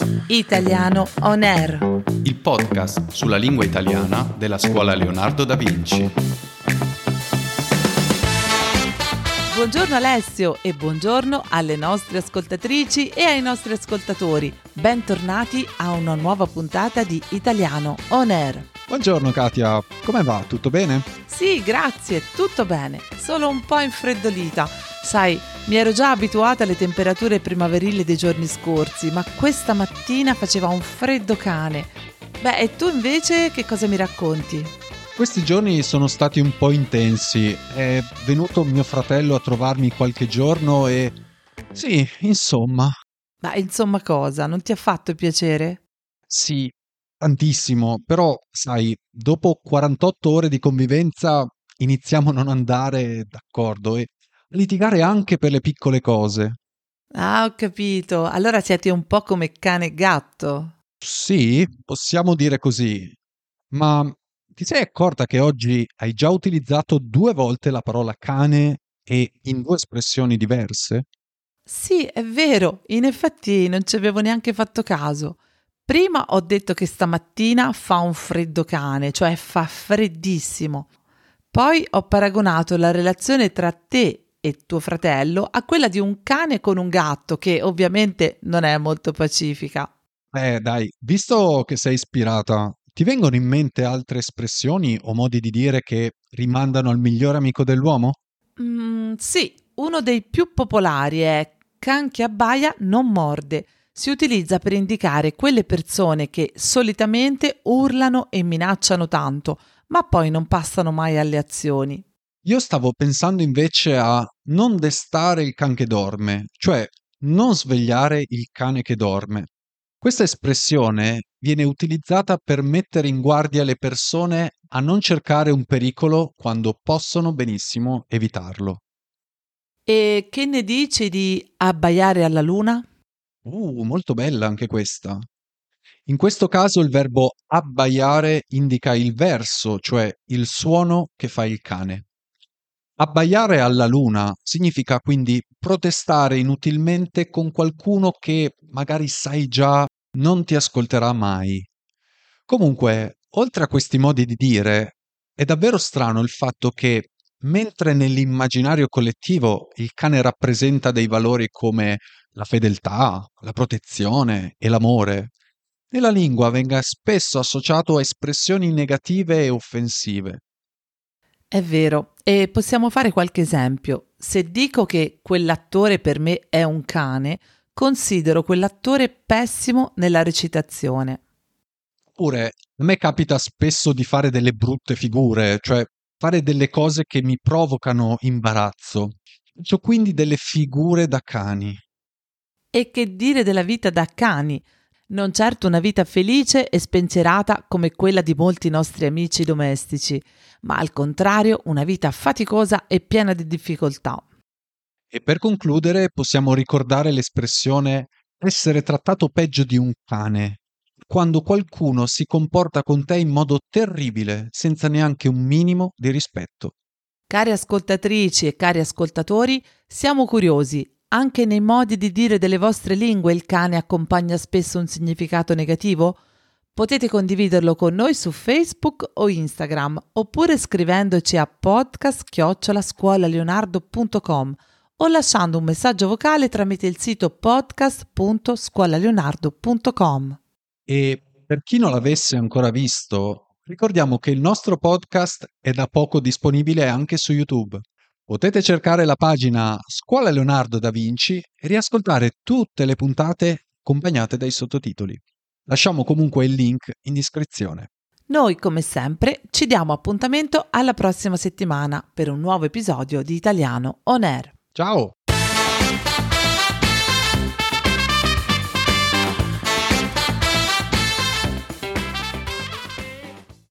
Italiano On Air, il podcast sulla lingua italiana della Scuola Leonardo da Vinci. Buongiorno Alessio e buongiorno alle nostre ascoltatrici e ai nostri ascoltatori. Bentornati a una nuova puntata di Italiano On Air. Buongiorno Katia, come va? Tutto bene? Sì, grazie, tutto bene, solo un po' infreddolita. Sai, mi ero già abituata alle temperature primaverili dei giorni scorsi, ma questa mattina faceva un freddo cane. Beh, e tu invece che cosa mi racconti? Questi giorni sono stati un po' intensi. È venuto mio fratello a trovarmi qualche giorno e... sì, insomma. Ma insomma cosa? Non ti ha fatto piacere? Sì, tantissimo. Però, sai, dopo 48 ore di convivenza iniziamo a non andare d'accordo e a litigare anche per le piccole cose. Ah, ho capito. Allora siete un po' come cane e gatto. Sì, possiamo dire così. Ma ti sei accorta che oggi hai già utilizzato 2 volte la parola cane e in 2 espressioni diverse? Sì, è vero, in effetti non ci avevo neanche fatto caso. Prima ho detto che stamattina fa un freddo cane, cioè fa freddissimo. Poi ho paragonato la relazione tra te e tuo fratello a quella di un cane con un gatto, che ovviamente non è molto pacifica. Dai, visto che sei ispirata, ti vengono in mente altre espressioni o modi di dire che rimandano al migliore amico dell'uomo? Sì, uno dei più popolari è can che abbaia non morde. Si utilizza per indicare quelle persone che solitamente urlano e minacciano tanto, ma poi non passano mai alle azioni. Io stavo pensando invece a non destare il can che dorme, cioè non svegliare il cane che dorme. Questa espressione viene utilizzata per mettere in guardia le persone a non cercare un pericolo quando possono benissimo evitarlo. E che ne dici di abbaiare alla luna? Molto bella anche questa. In questo caso il verbo abbaiare indica il verso, cioè il suono che fa il cane. Abbaiare alla luna significa quindi protestare inutilmente con qualcuno che magari sai già non ti ascolterà mai. Comunque, oltre a questi modi di dire, è davvero strano il fatto che, mentre nell'immaginario collettivo il cane rappresenta dei valori come la fedeltà, la protezione e l'amore, nella lingua venga spesso associato a espressioni negative e offensive. È vero, e possiamo fare qualche esempio. Se dico che quell'attore per me è un cane, considero quell'attore pessimo nella recitazione. Oppure a me capita spesso di fare delle brutte figure, cioè fare delle cose che mi provocano imbarazzo. Faccio quindi delle figure da cani. E che dire della vita da cani? Non certo una vita felice e spensierata come quella di molti nostri amici domestici, ma al contrario una vita faticosa e piena di difficoltà. E per concludere possiamo ricordare l'espressione essere trattato peggio di un cane, quando qualcuno si comporta con te in modo terribile, senza neanche un minimo di rispetto. Cari ascoltatrici e cari ascoltatori, siamo curiosi. Anche nei modi di dire delle vostre lingue il cane accompagna spesso un significato negativo? Potete condividerlo con noi su Facebook o Instagram oppure scrivendoci a podcast@scuolaleonardo.com o lasciando un messaggio vocale tramite il sito podcast.scuolaleonardo.com. E per chi non l'avesse ancora visto, ricordiamo che il nostro podcast è da poco disponibile anche su YouTube. Potete cercare la pagina Scuola Leonardo da Vinci e riascoltare tutte le puntate accompagnate dai sottotitoli. Lasciamo comunque il link in descrizione. Noi, come sempre, ci diamo appuntamento alla prossima settimana per un nuovo episodio di Italiano On Air. Ciao!